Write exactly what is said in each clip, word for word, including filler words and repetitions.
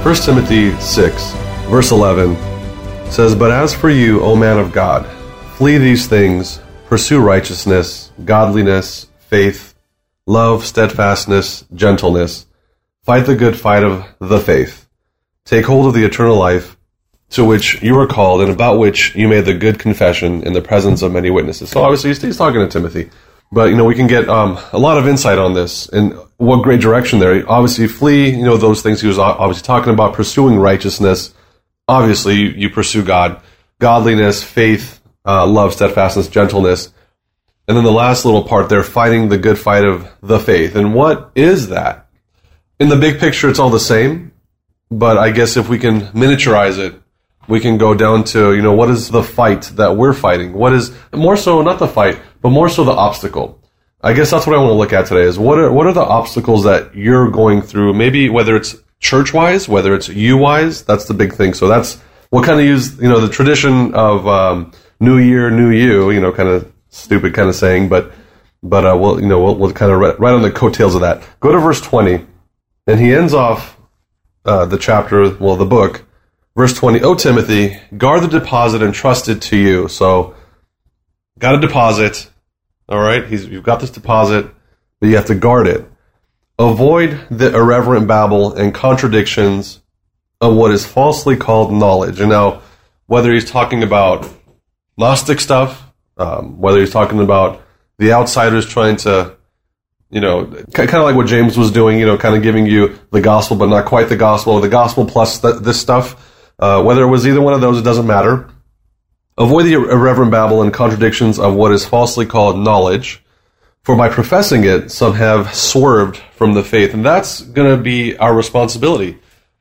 First Timothy six, verse eleven says, "But as for you, O man of God, flee these things, pursue righteousness, godliness, faith, love, steadfastness, gentleness. Fight the good fight of the faith. Take hold of the eternal life to which you are called and about which you made the good confession in the presence of many witnesses." So obviously he's, he's talking to Timothy. But, you know, we can get um, a lot of insight on this and what great direction there. Obviously, flee, you know, those things he was obviously talking about, pursuing righteousness. Obviously, you, you pursue God. Godliness, faith, uh, love, steadfastness, gentleness. And then the last little part there, fighting the good fight of the faith. And what is that? In the big picture, it's all the same. But I guess if we can miniaturize it, we can go down to, you know, what is the fight that we're fighting? What is, more so, not the fight, but more so the obstacle. I guess that's what I want to look at today is what are, what are the obstacles that you're going through? Maybe whether it's church-wise, whether it's you-wise, that's the big thing. So that's, we'll kind of use, you know, the tradition of um, New Year, New You, you know, kind of stupid kind of saying, but, but uh, we'll, you know, we'll, we'll kind of right, right on the coattails of that. Go to verse twenty, and he ends off uh, the chapter, well, the book, verse twenty, "O Timothy, guard the deposit entrusted to you." So, got a deposit, all right? He's, you've got this deposit, but you have to guard it. "Avoid the irreverent babble and contradictions of what is falsely called knowledge." And now, whether he's talking about Gnostic stuff, um, whether he's talking about the outsiders trying to, you know, kind of like what James was doing, you know, kind of giving you the gospel, but not quite the gospel, or the gospel plus th- this stuff. Uh, whether it was either one of those, it doesn't matter. "Avoid the irreverent babble and contradictions of what is falsely called knowledge, for by professing it, some have swerved from the faith." And that's going to be our responsibility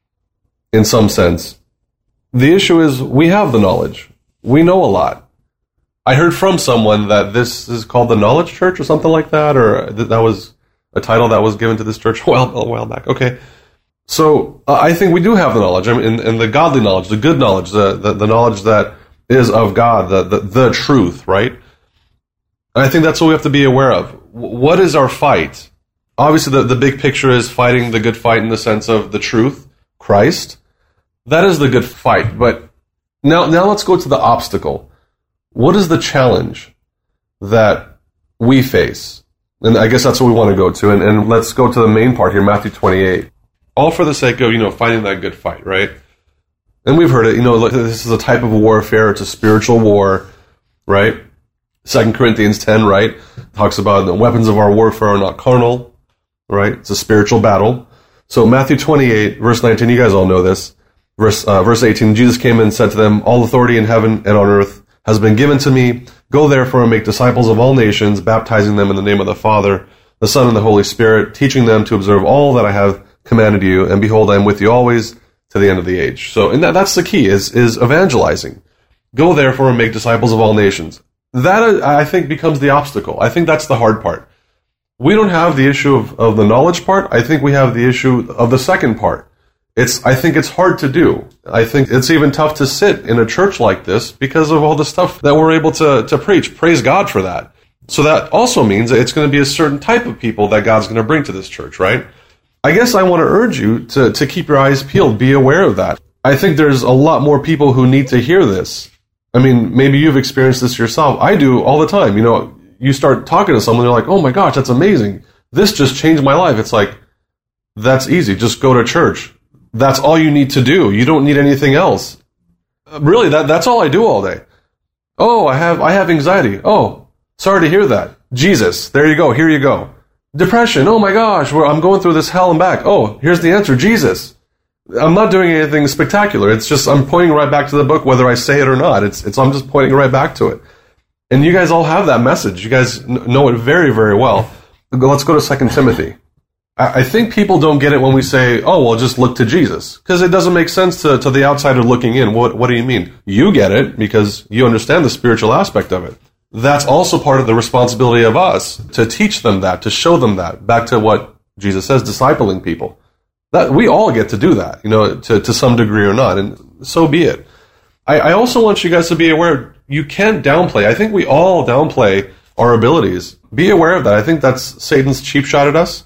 in some sense. The issue is we have the knowledge. We know a lot. I heard from someone that this is called the Knowledge Church or something like that, or that, that was a title that was given to this church a while, a while back. Okay. So uh, I think we do have the knowledge, I mean, and, and the godly knowledge, the good knowledge, the, the, the knowledge that is of God, the, the, the truth, right? And I think that's what we have to be aware of. What is our fight? Obviously, the, the big picture is fighting the good fight in the sense of the truth, Christ. That is the good fight. But now, now let's go to the obstacle. What is the challenge that we face? And I guess that's what we want to go to. And, and let's go to the main part here, Matthew twenty-eight. All for the sake of, you know, fighting that good fight, right? And we've heard it, you know, this is a type of warfare. It's a spiritual war, right? Second Corinthians ten, right? Talks about the weapons of our warfare are not carnal, right? It's a spiritual battle. So Matthew twenty-eight, verse nineteen, you guys all know this. Verse, uh, verse eighteen, "Jesus came and said to them, all authority in heaven and on earth has been given to me. Go therefore and make disciples of all nations, baptizing them in the name of the Father, the Son, and the Holy Spirit, teaching them to observe all that I have commanded you, and behold, I am with you always to the end of the age." So, and that, that's the key, is, is evangelizing. Go therefore and make disciples of all nations. That, I think, becomes the obstacle. I think that's the hard part. We don't have the issue of, of the knowledge part. I think we have the issue of the second part. It's, I think it's hard to do. I think it's even tough to sit in a church like this because of all the stuff that we're able to, to preach. Praise God for that. So that also means that it's going to be a certain type of people that God's going to bring to this church, right? I guess I want to urge you to, to keep your eyes peeled. Be aware of that. I think there's a lot more people who need to hear this. I mean, maybe you've experienced this yourself. I do all the time. You know, you start talking to someone, they're like, "Oh my gosh, that's amazing. This just changed my life." It's like, that's easy. Just go to church. That's all you need to do. You don't need anything else. Really, that that's all I do all day. "Oh, I have I have anxiety." "Oh, sorry to hear that." Jesus, there you go. Here you go. Depression. "Oh my gosh, I'm going through this hell and back." "Oh, here's the answer. Jesus." I'm not doing anything spectacular. It's just I'm pointing right back to the book, whether I say it or not. It's it's I'm just pointing right back to it. And you guys all have that message. You guys know it very, very well. Let's go to Second Timothy. I think people don't get it when we say, "Oh, well, just look to Jesus," because it doesn't make sense to, to the outsider looking in. What what do you mean? You get it because you understand the spiritual aspect of it. That's also part of the responsibility of us to teach them that, to show them that. Back to what Jesus says, discipling people. That we all get to do that, you know, to, to some degree or not, and so be it. I, I also want you guys to be aware, you can't downplay. I think we all downplay our abilities. Be aware of that. I think that's Satan's cheap shot at us.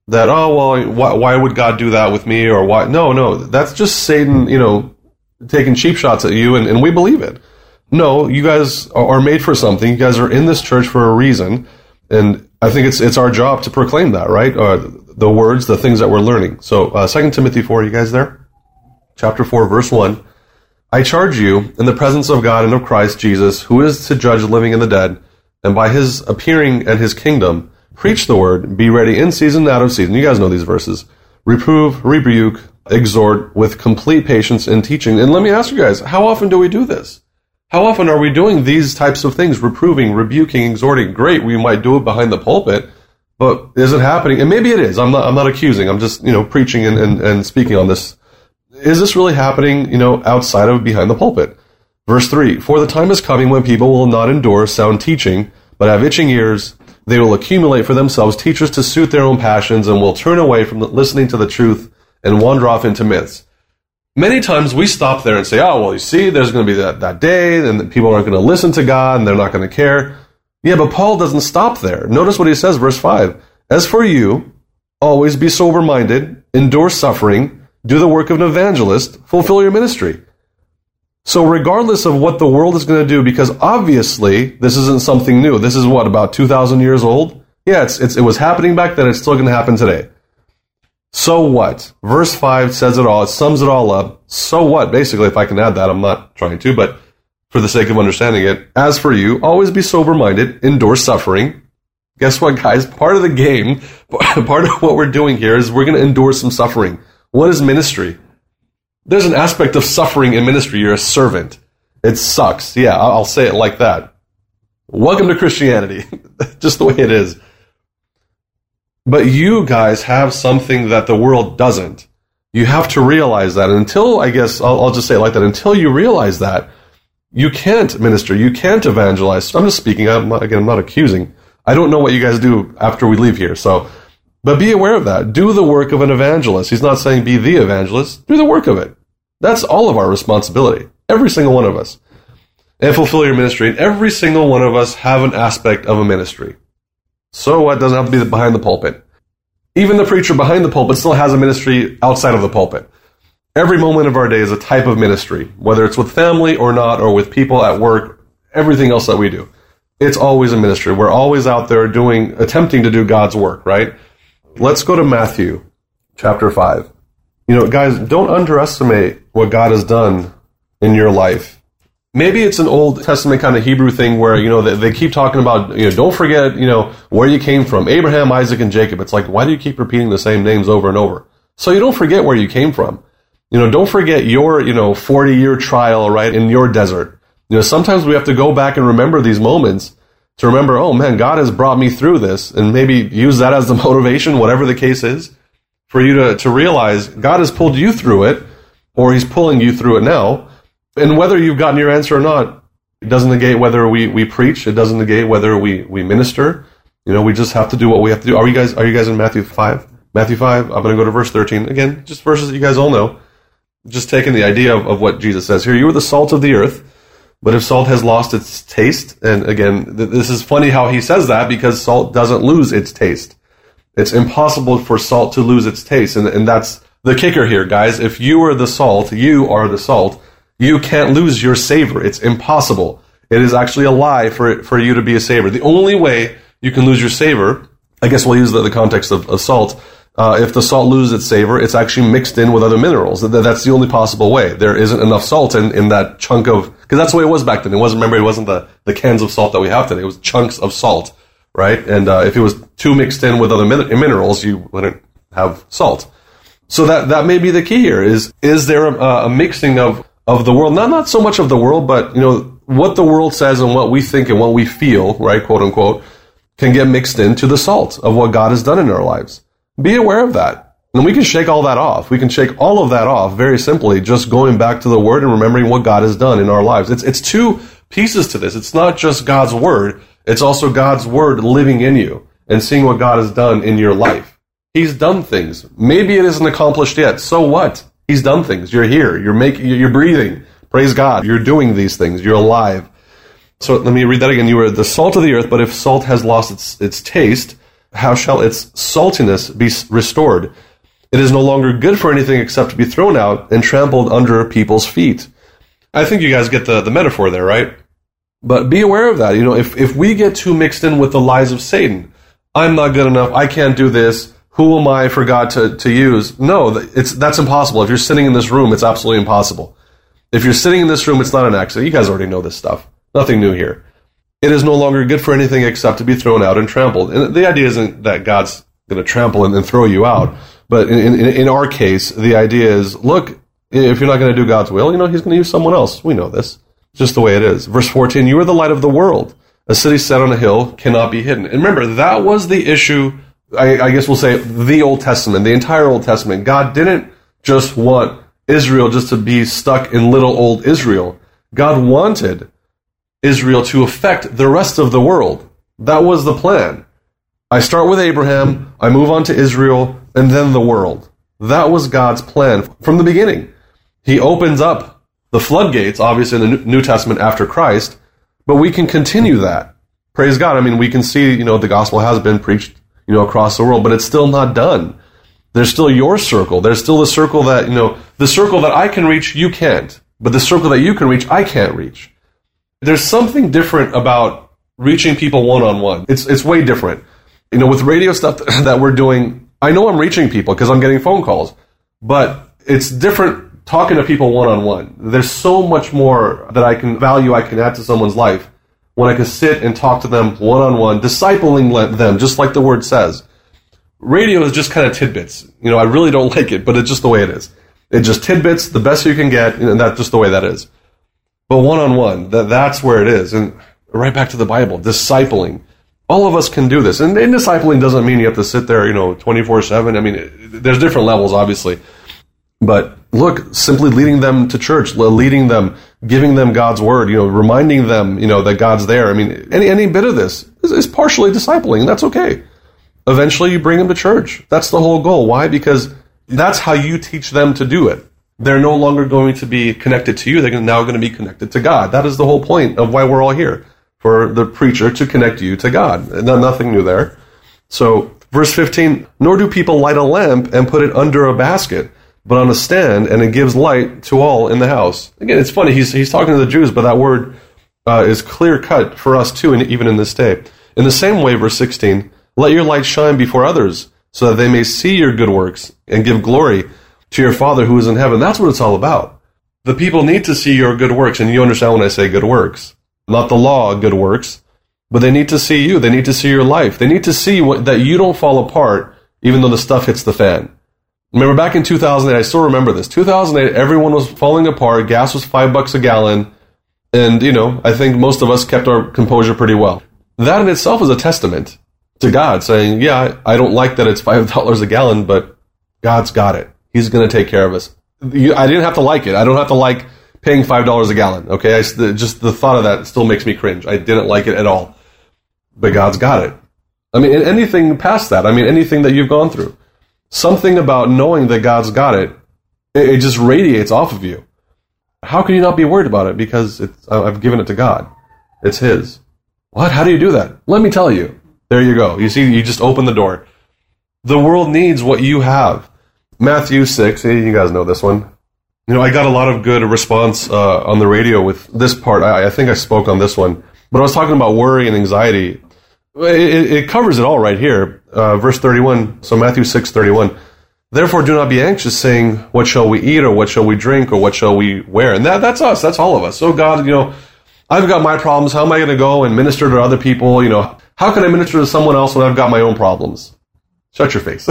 that, oh, well, why, why would God do that with me? Or why? No, no, that's just Satan, you know, taking cheap shots at you, and, and we believe it. No, you guys are made for something. You guys are in this church for a reason. And I think it's it's our job to proclaim that, right? Uh, the words, the things that we're learning. So uh, Second Timothy four, you guys there? Chapter four, verse one. I charge you in the presence of God and of Christ Jesus, who is to judge the living and the dead, and by his appearing and his kingdom, preach the word, be ready in season and out of season. You guys know these verses. Reprove, rebuke, exhort with complete patience in teaching. And let me ask you guys, how often do we do this? How often are we doing these types of things? Reproving, rebuking, exhorting. Great, we might do it behind the pulpit, but is it happening? And maybe it is. I'm not I'm not accusing. I'm just, you know, preaching and, and, and speaking on this. Is this really happening, you know, outside of behind the pulpit? Verse three, for the time is coming when people will not endure sound teaching, but have itching ears. They will accumulate for themselves teachers to suit their own passions and will turn away from listening to the truth and wander off into myths. Many times we stop there and say, oh, well, you see, there's going to be that, that day, and people aren't going to listen to God, and they're not going to care. Yeah, but Paul doesn't stop there. Notice what he says, verse five. As for you, always be sober-minded, endure suffering, do the work of an evangelist, fulfill your ministry. So regardless of what the world is going to do, because obviously this isn't something new. This is what, about two thousand years old? Yeah, it's, it's, it was happening back then. It's still going to happen today. So what? Verse five says it all. It sums it all up. So what? Basically, if I can add that, I'm not trying to, but for the sake of understanding it, as for you, always be sober-minded, endure suffering. Guess what, guys? Part of the game, part of what we're doing here is we're going to endure some suffering. What is ministry? There's an aspect of suffering in ministry. You're a servant. It sucks. Yeah, I'll say it like that. Welcome to Christianity. Just the way it is. But you guys have something that the world doesn't. You have to realize that. And until, I guess, I'll, I'll just say it like that, until you realize that, you can't minister, you can't evangelize. I'm just speaking, I'm not, again, I'm not accusing. I don't know what you guys do after we leave here, so, but be aware of that. Do the work of an evangelist. He's not saying be the evangelist. Do the work of it. That's all of our responsibility. Every single one of us. And fulfill your ministry. And every single one of us have an aspect of a ministry. So what? Doesn't have to be behind the pulpit. Even the preacher behind the pulpit still has a ministry outside of the pulpit. Every moment of our day is a type of ministry, whether it's with family or not, or with people at work, everything else that we do. It's always a ministry. We're always out there doing, attempting to do God's work, right? Let's go to Matthew chapter five. You know, guys, don't underestimate what God has done in your life. Maybe it's an Old Testament kind of Hebrew thing where, you know, they, they keep talking about, you know, don't forget, you know, where you came from. Abraham, Isaac, and Jacob. It's like, why do you keep repeating the same names over and over? So you don't forget where you came from. You know, don't forget your, you know, forty-year trial, right, in your desert. You know, sometimes we have to go back and remember these moments to remember, oh, man, God has brought me through this, and maybe use that as the motivation, whatever the case is, for you to, to realize God has pulled you through it, or he's pulling you through it now. And whether you've gotten your answer or not, it doesn't negate whether we, we preach. It doesn't negate whether we, we minister. You know, we just have to do what we have to do. Are you guys Are you guys in Matthew five? Matthew five, I'm going to go to verse thirteen. Again, just verses that you guys all know. Just taking the idea of, of what Jesus says here. You are the salt of the earth, but if salt has lost its taste, and again, th- this is funny how he says that, because salt doesn't lose its taste. It's impossible for salt to lose its taste, and, and that's the kicker here, guys. If you are the salt, you are the salt. You can't lose your savor. It's impossible. It is actually a lie for for you to be a savor. The only way you can lose your savor, I guess we'll use the, the context of, of salt. Uh, if the salt loses its savor, it's actually mixed in with other minerals. That, that's the only possible way. There isn't enough salt in, in that chunk of, because that's the way it was back then. It wasn't, remember, it wasn't the, the cans of salt that we have today. It was chunks of salt, right? And uh, if it was too mixed in with other min- minerals, you wouldn't have salt. So that, that may be the key here. Is is there a, a mixing of of the world, not not so much of the world, but, you know, what the world says and what we think and what we feel, right, quote unquote, can get mixed into the salt of what God has done in our lives. Be aware of that. And we can shake all that off. We can shake all of that off very simply, just going back to the Word and remembering what God has done in our lives. It's it's two pieces to this. It's not just God's Word. It's also God's Word living in you and seeing what God has done in your life. He's done things. Maybe it isn't accomplished yet. So what? He's done things. You're here. You're making. You're breathing. Praise God. You're doing these things. You're alive. So let me read that again. You are the salt of the earth, but if salt has lost its its taste, how shall its saltiness be restored? It is no longer good for anything except to be thrown out and trampled under people's feet. I think you guys get the, the metaphor there, right? But be aware of that. You know, if, if we get too mixed in with the lies of Satan, I'm not good enough, I can't do this, who am I for God to, to use? No, it's that's impossible. If you're sitting in this room, it's absolutely impossible. If you're sitting in this room, it's not an accident. You guys already know this stuff. Nothing new here. It is no longer good for anything except to be thrown out and trampled. And the idea isn't that God's going to trample and then throw you out. But in, in, in our case, the idea is, look, if you're not going to do God's will, you know, he's going to use someone else. We know this. It's just the way it is. Verse fourteen, you are the light of the world. A city set on a hill cannot be hidden. And remember, that was the issue, I, I guess we'll say, the Old Testament, the entire Old Testament. God didn't just want Israel just to be stuck in little old Israel. God wanted Israel to affect the rest of the world. That was the plan. I start with Abraham, I move on to Israel, and then the world. That was God's plan from the beginning. He opens up the floodgates, obviously in the New Testament after Christ, but we can continue that. Praise God. I mean, we can see, you know, the gospel has been preached, you know, across the world, but it's still not done. There's still your circle. There's still the circle that, you know, the circle that I can reach, you can't. But the circle that you can reach, I can't reach. There's something different about reaching people one-on-one. It's it's way different. You know, with radio stuff that we're doing, I know I'm reaching people because I'm getting phone calls, but it's different talking to people one-on-one. There's so much more that I can value, I can add to someone's life when I can sit and talk to them one-on-one, discipling them, just like the word says. Radio is just kind of tidbits. You know, I really don't like it, but it's just the way it is. It's just tidbits, the best you can get, and that's just the way that is. But one-on-one, that, that's where it is. And right back to the Bible, discipling. All of us can do this. And, and discipling doesn't mean you have to sit there, you know, twenty-four seven. I mean, it, there's different levels, obviously. But look, simply leading them to church, leading them, giving them God's word, you know, reminding them, you know, that God's there. I mean, any any bit of this is, is partially discipling, and that's okay. Eventually, you bring them to church. That's the whole goal. Why? Because that's how you teach them to do it. They're no longer going to be connected to you. They're now going to be connected to God. That is the whole point of why we're all here, for the preacher to connect you to God. No, nothing new there. So, verse fifteen, nor do people light a lamp and put it under a basket, but on a stand, and it gives light to all in the house. Again, it's funny, he's he's talking to the Jews, but that word uh, is clear-cut for us too, and even in this day. In the same way, verse sixteen, let your light shine before others, so that they may see your good works, and give glory to your Father who is in heaven. That's what it's all about. The people need to see your good works, and you understand when I say good works. Not the law, good works, but they need to see you. They need to see your life. They need to see what, that you don't fall apart, even though the stuff hits the fan. Remember back in two thousand eight, I still remember this. two thousand eight, everyone was falling apart. Gas was five bucks a gallon. And, you know, I think most of us kept our composure pretty well. That in itself is a testament to God saying, yeah, I don't like that it's five dollars a gallon, but God's got it. He's going to take care of us. I didn't have to like it. I don't have to like paying five dollars a gallon. Okay. I, just the thought of that still makes me cringe. I didn't like it at all, but God's got it. I mean, anything past that, I mean, anything that you've gone through. Something about knowing that God's got it, it, it just radiates off of you. How can you not be worried about it? Because it's, I've given it to God. It's His. What? How do you do that? Let me tell you. There you go. You see, you just open the door. The world needs what you have. Matthew six, you guys know this one. You know, I got a lot of good response uh, on the radio with this part. I, I think I spoke on this one. But I was talking about worry and anxiety. It, it covers it all right here. Uh, verse thirty-one, so Matthew six thirty-one. Therefore do not be anxious, saying, what shall we eat, or what shall we drink, or what shall we wear? And that, that's us. That's all of us. So God, you know, I've got my problems. How am I going to go and minister to other people? You know, how can I minister to someone else when I've got my own problems? Shut your face.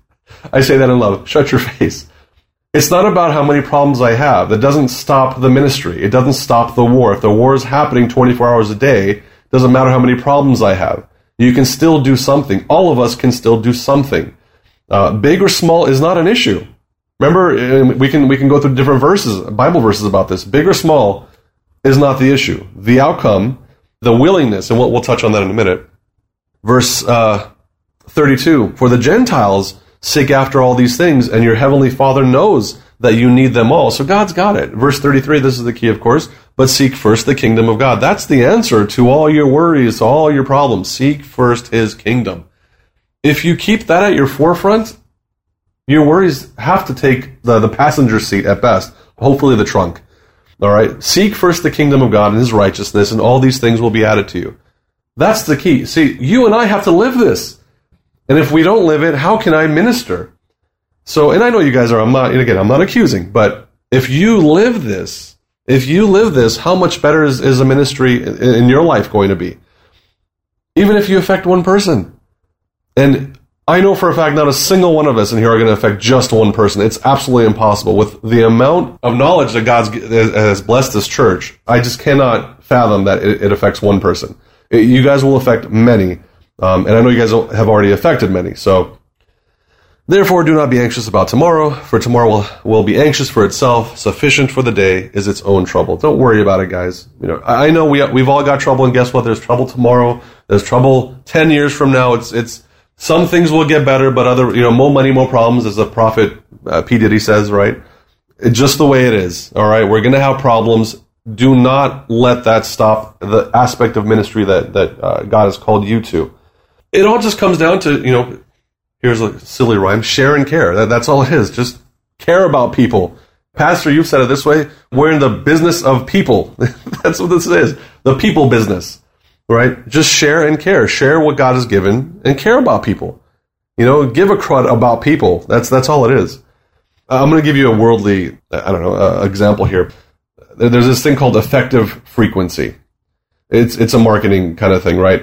I say that in love. Shut your face. It's not about how many problems I have. That doesn't stop the ministry. It doesn't stop the war. If the war is happening twenty-four hours a day, it doesn't matter how many problems I have. You can still do something. All of us can still do something. Uh, big or small is not an issue. Remember, we can we can go through different verses, Bible verses about this. Big or small is not the issue. The outcome, the willingness, and we'll, we'll touch on that in a minute. Verse uh, thirty-two, for the Gentiles seek after all these things, and your heavenly Father knows that you need them all. So God's got it. Verse thirty-three, this is the key, of course, but seek first the kingdom of God. That's the answer to all your worries, to all your problems. Seek first His kingdom. if you keep that at your forefront, your worries have to take the, the passenger seat at best, hopefully the trunk. All right? Seek first the kingdom of God and his righteousness, and all these things will be added to you. That's the key. See, you and I have to live this. And if we don't live it, how can I minister? So, and I know you guys are, I'm not, and again, I'm not accusing, but if you live this, if you live this, how much better is, is a ministry in, in your life going to be? Even if you affect one person. And I know for a fact not a single one of us in here are going to affect just one person. It's absolutely impossible. With the amount of knowledge that God has blessed this church, I just cannot fathom that it, it affects one person. It, you guys will affect many. Um, and I know you guys have already affected many. So, therefore, do not be anxious about tomorrow, for tomorrow will, will be anxious for itself. Sufficient for the day is its own trouble. Don't worry about it, guys. You know, I know we we've all got trouble, and guess what? There's trouble tomorrow. There's trouble ten years from now. It's it's some things will get better, but other, you know, more money, more problems, as the prophet uh, P. Diddy says, right? It's just the way it is. All right, we're going to have problems. Do not let that stop the aspect of ministry that that uh, God has called you to. It all just comes down to, you know, here's a silly rhyme, share and care. That, that's all it is. Just care about people. Pastor, you've said it this way. We're in the business of people. That's what this is. The people business, right? Just share and care. Share what God has given and care about people. You know, give a crud about people. That's that's all it is. Uh, I'm going to give you a worldly, I don't know, uh, example here. There's this thing called effective frequency. It's it's a marketing kind of thing, right?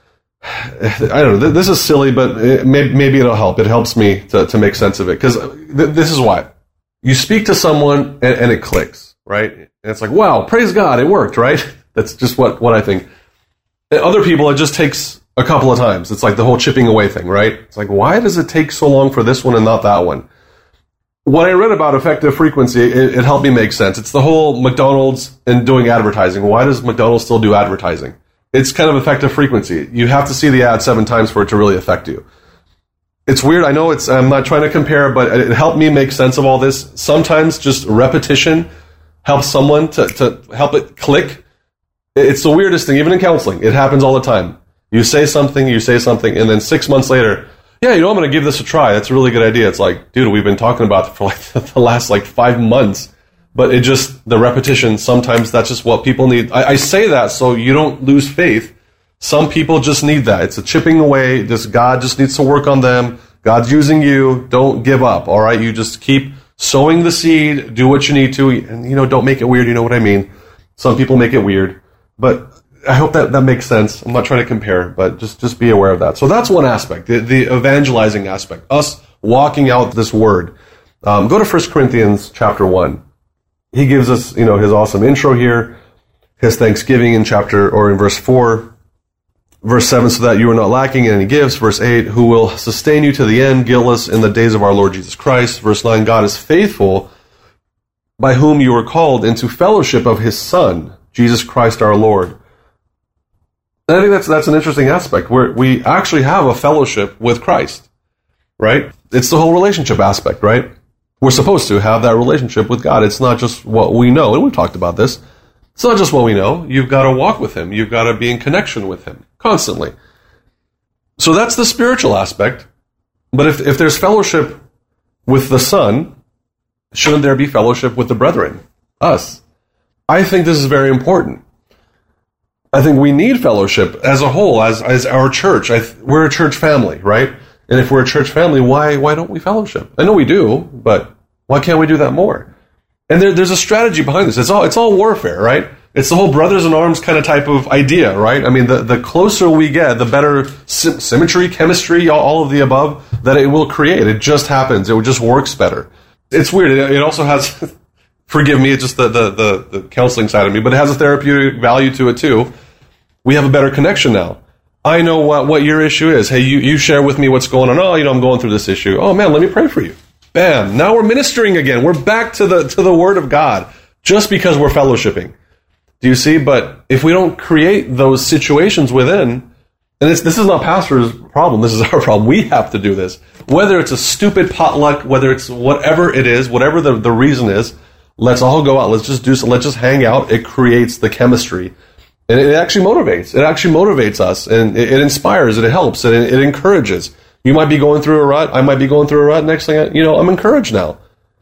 I don't know. This is silly, but it may, maybe it'll help. It helps me to, to make sense of it. Because th- this is why. You speak to someone and, and it clicks, right? And it's like, wow, praise God, it worked, right? That's just what, what I think. And other people, it just takes a couple of times. It's like the whole chipping away thing, right? It's like, why does it take so long for this one and not that one? When I read about effective frequency, it, it helped me make sense. It's the whole McDonald's and doing advertising. Why does McDonald's still do advertising? It's kind of effective frequency. You have to see the ad seven times for it to really affect you. It's weird. I know it's, I'm not trying to compare, but it helped me make sense of all this. Sometimes just repetition helps someone to, to help it click. It's the weirdest thing, even in counseling. It happens all the time. You say something, you say something, and then six months later, yeah, you know, I'm going to give this a try. That's a really good idea. It's like, dude, we've been talking about it for like the last like five months. But it just, the repetition, sometimes that's just what people need. I, I say that so you don't lose faith. Some people just need that. It's a chipping away. Just God just needs to work on them. God's using you. Don't give up, all right? You just keep sowing the seed. Do what you need to. And, you know, don't make it weird. You know what I mean? Some people make it weird. But I hope that, that makes sense. I'm not trying to compare, but just, just be aware of that. So that's one aspect, the, the evangelizing aspect, us walking out this word. Um, go to First Corinthians chapter one. He gives us, you know, his awesome intro here, his thanksgiving in chapter, or in verse four, verse seven, so that you are not lacking in any gifts, verse eight, who will sustain you to the end, guiltless in the days of our Lord Jesus Christ, verse nine, God is faithful, by whom you were called into fellowship of his Son, Jesus Christ our Lord. And I think that's that's an interesting aspect, where we actually have a fellowship with Christ, right? It's the whole relationship aspect, right? We're supposed to have that relationship with God. It's not just what we know, and we've talked about this. It's not just what we know. You've got to walk with him. You've got to be in connection with him constantly. So that's the spiritual aspect. But if, if there's fellowship with the Son, shouldn't there be fellowship with the brethren, us? I think this is very important. I think we need fellowship as a whole, as as our church. I th- we're a church family, right? And if we're a church family, why why don't we fellowship? I know we do, but why can't we do that more? And there, there's a strategy behind this. It's all it's all warfare, right? It's the whole brothers in arms kind of type of idea, right? I mean, the, the closer we get, the better sy- symmetry, chemistry, all, all of the above that it will create. It just happens. It just works better. It's weird. It, it also has, forgive me, it's just the, the, the, the counseling side of me, but it has a therapeutic value to it too. We have a better connection now. I know what, what your issue is. Hey, you, you share with me what's going on. Oh, you know, I'm going through this issue. Oh, man, let me pray for you. Bam. Now we're ministering again. We're back to the to the Word of God just because we're fellowshipping. Do you see? But if we don't create those situations within, and it's, this is not pastor's problem. This is our problem. We have to do this. Whether it's a stupid potluck, whether it's whatever it is, whatever the, the reason is, let's all go out. Let's just do some. Let's just hang out. It creates the chemistry. And it actually motivates. It actually motivates us, and it, it inspires, and it helps, and it, it encourages. You might be going through a rut. I might be going through a rut. Next thing, I, you know, I'm encouraged now.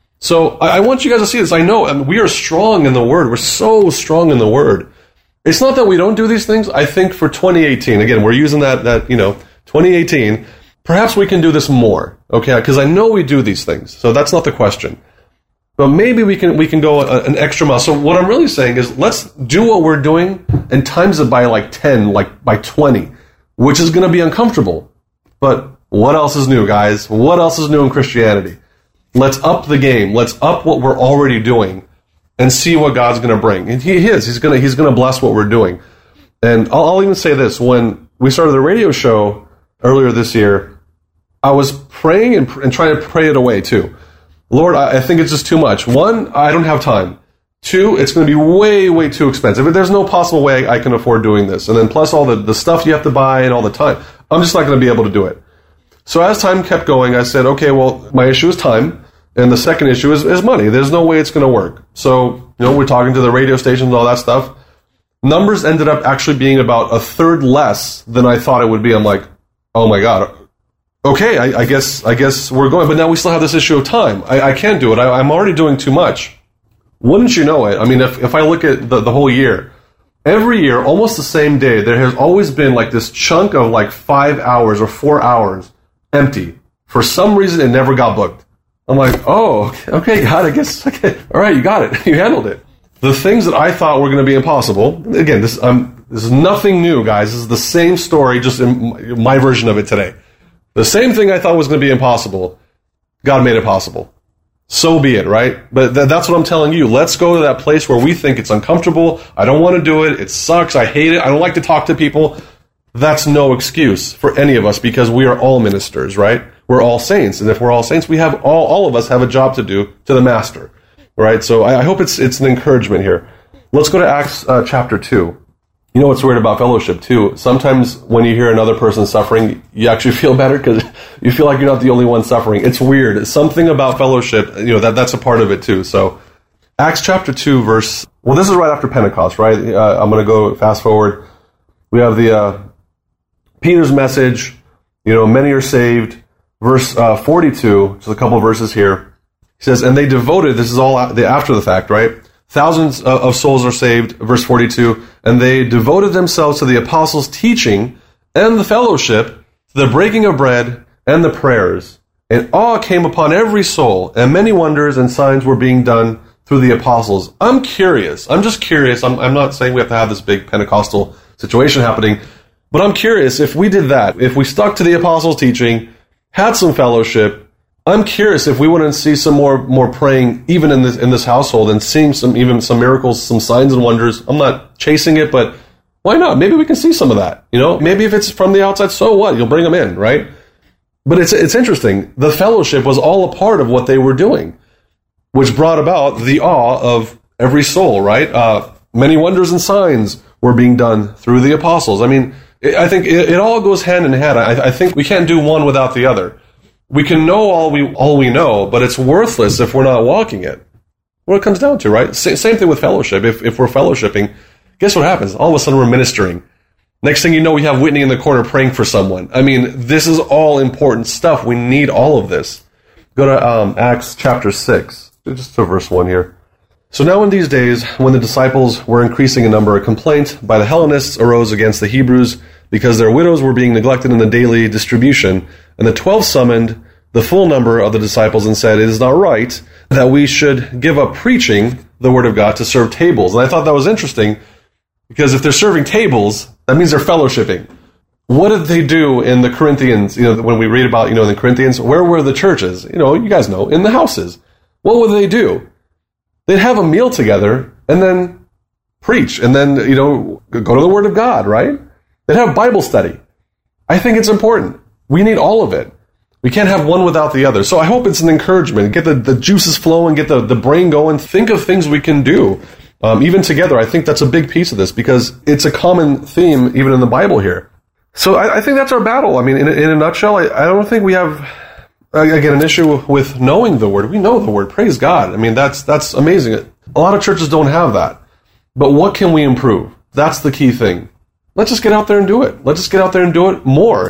So I, I want you guys to see this. I know, and we are strong in the Word. We're so strong in the Word. It's not that we don't do these things. I think for twenty eighteen, again, we're using that, that you know, twenty eighteen, perhaps we can do this more, okay? Because I know we do these things. So that's not the question. But maybe we can we can go a, an extra mile. So what I'm really saying is let's do what we're doing and times it by like ten, like by twenty, which is going to be uncomfortable. But what else is new, guys? What else is new in Christianity? Let's up the game. Let's up what we're already doing and see what God's going to bring. And He is. He's going to He's going to bless what we're doing. And I'll, I'll even say this. When we started the radio show earlier this year, I was praying and, and trying to pray it away too. Lord, I think it's just too much. One, I don't have time. Two, it's going to be way, way too expensive. There's no possible way I can afford doing this. And then plus all the, the stuff you have to buy and all the time. I'm just not going to be able to do it. So as time kept going, I said, okay, well, my issue is time. And the second issue is, is money. There's no way it's going to work. So, you know, we're talking to the radio stations and all that stuff. Numbers ended up actually being about a third less than I thought it would be. I'm like, oh my God. Okay, I, I guess I guess we're going, but now we still have this issue of time. I, I can't do it. I, I'm already doing too much. Wouldn't you know it? I mean, if, if I look at the, the whole year, every year, almost the same day, there has always been like this chunk of like five hours or four hours empty. For some reason, it never got booked. I'm like, oh, okay, God, I guess, okay, all right, you got it. You handled it. The things that I thought were going to be impossible, again, this, um, this is nothing new, guys. This is the same story, just in my version of it today. The same thing I thought was going to be impossible, God made it possible. So be it, right? But th- that's what I'm telling you. Let's go to that place where we think it's uncomfortable. I don't want to do it. It sucks. I hate it. I don't like to talk to people. That's no excuse for any of us because we are all ministers, right? We're all saints. And if we're all saints, we have all, all of us have a job to do to the master, right? So I, I hope it's it's an encouragement here. Let's go to Acts uh, chapter two. You know what's weird about fellowship, too? Sometimes when you hear another person suffering, you actually feel better because you feel like you're not the only one suffering. It's weird. Something about fellowship, you know, that that's a part of it, too. So Acts chapter two, verse... Well, this is right after Pentecost, right? Uh, I'm going to go fast forward. We have the uh, Peter's message, you know, many are saved. Verse uh, forty-two, just a couple of verses here. He says, and they devoted... This is all after the fact, right? Thousands of souls are saved, verse forty-two, and they devoted themselves to the apostles' teaching and the fellowship, to the breaking of bread and the prayers. And awe came upon every soul, and many wonders and signs were being done through the apostles. I'm curious. I'm just curious. I'm, I'm not saying we have to have this big Pentecostal situation happening, but I'm curious if we did that, if we stuck to the apostles' teaching, had some fellowship, I'm curious if we wouldn't see some more more praying even in this in this household and seeing some even some miracles, some signs and wonders. I'm not chasing it, but why not? Maybe we can see some of that. You know, maybe if it's from the outside, so what? You'll bring them in, right? But it's it's interesting. The fellowship was all a part of what they were doing, which brought about the awe of every soul, right? Uh, many wonders and signs were being done through the apostles. I mean, I think it, it all goes hand in hand. I, I think we can't do one without the other. We can know all we all we know, but it's worthless if we're not walking it. What it comes down to, right? S- same thing with fellowship. If if we're fellowshipping, guess what happens? All of a sudden we're ministering. Next thing you know, we have Whitney in the corner praying for someone. I mean, this is all important stuff. We need all of this. Go to um, Acts chapter six, just to verse one here. So now in these days, when the disciples were increasing in number, a complaint by the Hellenists arose against the Hebrews because their widows were being neglected in the daily distribution. And the twelve summoned the full number of the disciples and said, it is not right that we should give up preaching the word of God to serve tables. And I thought that was interesting because if they're serving tables, that means they're fellowshipping. What did they do in the Corinthians? You know, when we read about, you know, the Corinthians, where were the churches? You know, you guys know, in the houses. What would they do? They'd have a meal together and then preach and then, you know, go to the word of God, right? They'd have Bible study. I think it's important. We need all of it. We can't have one without the other. So I hope it's an encouragement. Get the, the juices flowing, get the, the brain going. Think of things we can do, um, even together. I think that's a big piece of this because it's a common theme even in the Bible here. So I, I think that's our battle. I mean, in, in a nutshell, I, I don't think we have, again, an issue with knowing the Word. We know the Word. Praise God. I mean, that's that's amazing. A lot of churches don't have that. But what can we improve? That's the key thing. Let's just get out there and do it. Let's just get out there and do it more.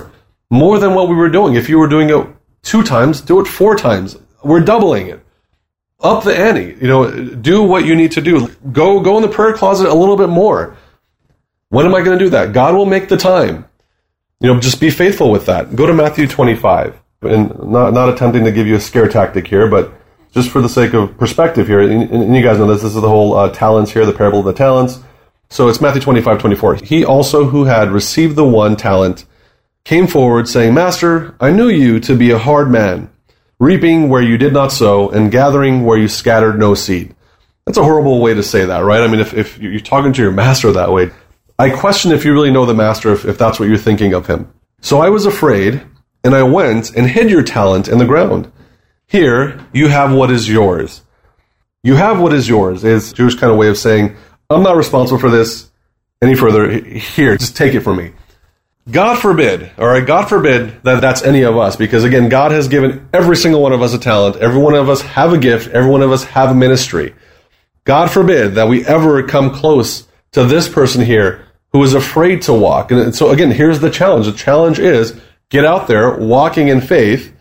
more than what we were doing. If you were doing it two times, do it four times. We're doubling it. Up the ante. You know, do what you need to do. Go, go in the prayer closet a little bit more. When am I going to do that? God will make the time. You know, just be faithful with that. Go to Matthew twenty-five. And not, not attempting to give you a scare tactic here, but just for the sake of perspective here, and, and you guys know this, this is the whole uh, talents here, the parable of the talents. So it's Matthew twenty-five, twenty-four. He also who had received the one talent came forward, saying, Master, I knew you to be a hard man, reaping where you did not sow, and gathering where you scattered no seed. That's a horrible way to say that, right? I mean, if, if you're talking to your master that way, I question if you really know the master, if, if that's what you're thinking of him. So I was afraid, and I went and hid your talent in the ground. Here, you have what is yours. You have what is yours is a Jewish kind of way of saying, I'm not responsible for this any further. Here, just take it from me. God forbid, all right, God forbid that that's any of us, because again, God has given every single one of us a talent. Every one of us have a gift. Every one of us have a ministry. God forbid that we ever come close to this person here who is afraid to walk. And so again, here's the challenge. The challenge is get out there, walking in faith,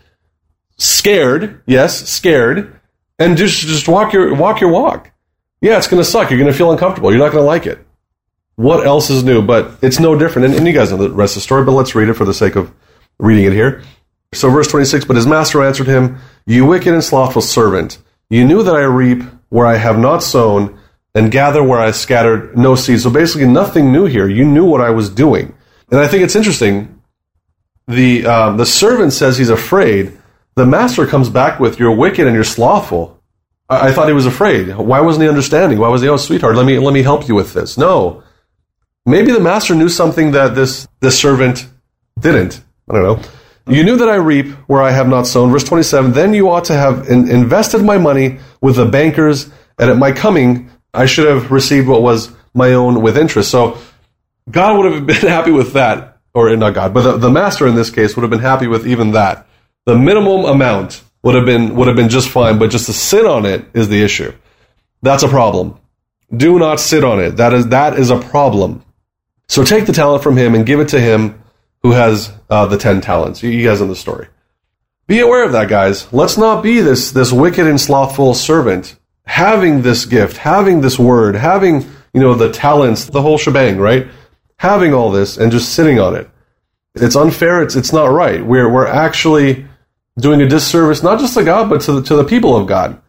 scared, yes, scared, and just, just walk your walk your walk. Yeah, it's going to suck. You're going to feel uncomfortable. You're not going to like it. What else is new? But it's no different. And, and you guys know the rest of the story, but let's read it for the sake of reading it here. So verse twenty-six, but his master answered him, You wicked and slothful servant, you knew that I reap where I have not sown, and gather where I scattered no seed. So basically nothing new here. You knew what I was doing. And I think it's interesting. The um, the servant says he's afraid. The master comes back with, you're wicked and you're slothful. I, I thought he was afraid. Why wasn't he understanding? Why was he, oh, sweetheart, let me let me help you with this? No. Maybe the master knew something that this, this servant didn't. I don't know. You knew that I reap where I have not sown. Verse twenty-seven, then you ought to have in, invested my money with the bankers, and at my coming I should have received what was my own with interest. So God would have been happy with that. Or not God, but the, the master in this case would have been happy with even that. The minimum amount would have been would have been just fine, but just to sit on it is the issue. That's a problem. Do not sit on it. That is that is a problem. So take the talent from him and give it to him who has uh, the ten talents. You, you guys know the story. Be aware of that, guys. Let's not be this this wicked and slothful servant, having this gift, having this word, having you know the talents, the whole shebang, right? Having all this and just sitting on it. It's unfair. It's it's not right. We're we're actually doing a disservice not just to God, but to the, to the people of God.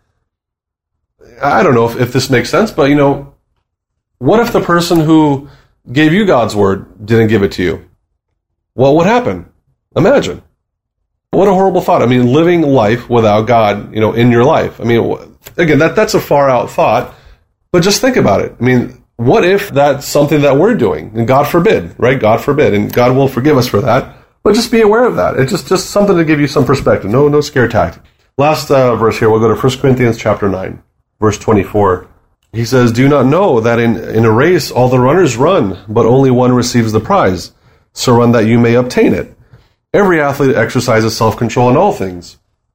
I don't know if, if this makes sense, but you know, what if the person who gave you God's word didn't give it to you? Well, what happened? Imagine. What a horrible thought. I mean, living life without God, you know, in your life. I mean, again, that that's a far out thought, but just think about it. I mean, what if that's something that we're doing? And God forbid, right? God forbid. And God will forgive us for that. But just be aware of that. It's just, just something to give you some perspective. No, no scare tactic. Last uh, verse here, we'll go to First Corinthians chapter nine, verse twenty-four. He says, Do you not know that in, in a race all the runners run, but only one receives the prize? So run that you may obtain it. Every athlete exercises self-control in all things.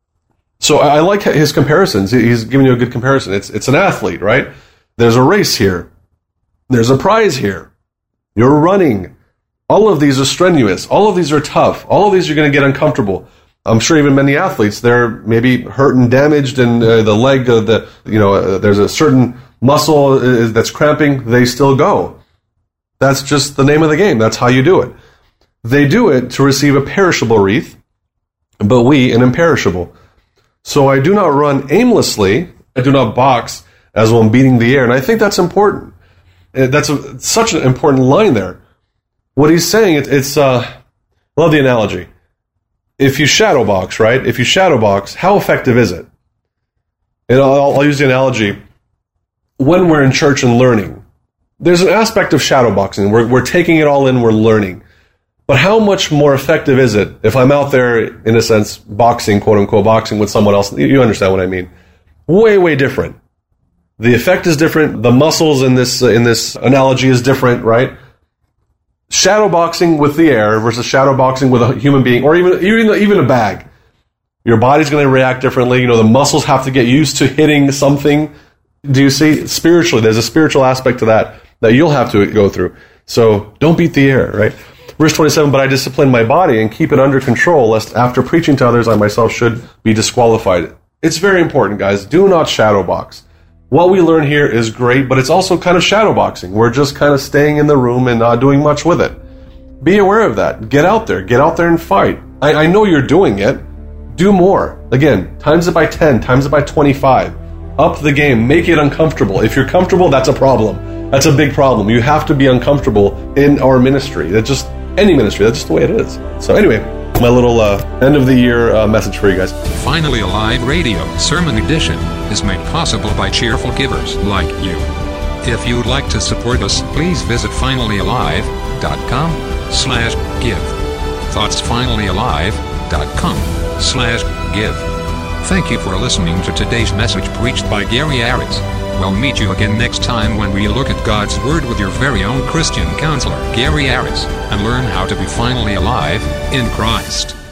So I, I like his comparisons. He's giving you a good comparison. It's it's an athlete, right? There's a race here. There's a prize here. You're running. All of these are strenuous. All of these are tough. All of these are going to get uncomfortable. I'm sure even many athletes, they're maybe hurt and damaged, and uh, the leg, uh, the you know, uh, there's a certain muscle uh, that's cramping. They still go. That's just the name of the game. That's how you do it. They do it to receive a perishable wreath, but we an imperishable. So I do not run aimlessly. I do not box as one beating the air. And I think that's important. That's a, such an important line there. What he's saying, it, it's, uh, I love the analogy. If you shadow box, right? If you shadow box, how effective is it? And I'll, I'll use the analogy. When we're in church and learning, there's an aspect of shadow boxing. We're, we're taking it all in, we're learning. But how much more effective is it if I'm out there, in a sense, boxing, quote unquote, boxing with someone else? You understand what I mean. Way, way different. The effect is different. The muscles in this uh, in this analogy is different, right? Shadow boxing with the air versus shadow boxing with a human being, or even even even a bag. Your body's going to react differently. You know, the muscles have to get used to hitting something. Do you see? Spiritually, there's a spiritual aspect to that that you'll have to go through. So don't beat the air, right? verse twenty-seven, but I discipline my body and keep it under control, lest after preaching to others I myself should be disqualified. It's very important, guys. Do not shadowbox. What we learn here is great, but it's also kind of shadowboxing. We're just kind of staying in the room and not doing much with it. Be aware of that. Get out there. Get out there and fight. I, I know you're doing it. Do more. Again, times it by ten, times it by twenty-five. Up the game. Make it uncomfortable. If you're comfortable, that's a problem. That's a big problem. You have to be uncomfortable in our ministry. That's just any ministry. That's just the way it is. So anyway, my little uh, end of the year uh, message for you guys. Finally Alive Radio Sermon Edition is made possible by cheerful givers like you. If you'd like to support us, please visit finallyalive.com slash give. Thoughts finallyalive.com slash give. Thank you for listening to today's message preached by Gary Aritz. We'll meet you again next time when we look at God's Word with your very own Christian counselor, Gary Aritz, and learn how to be finally alive in Christ.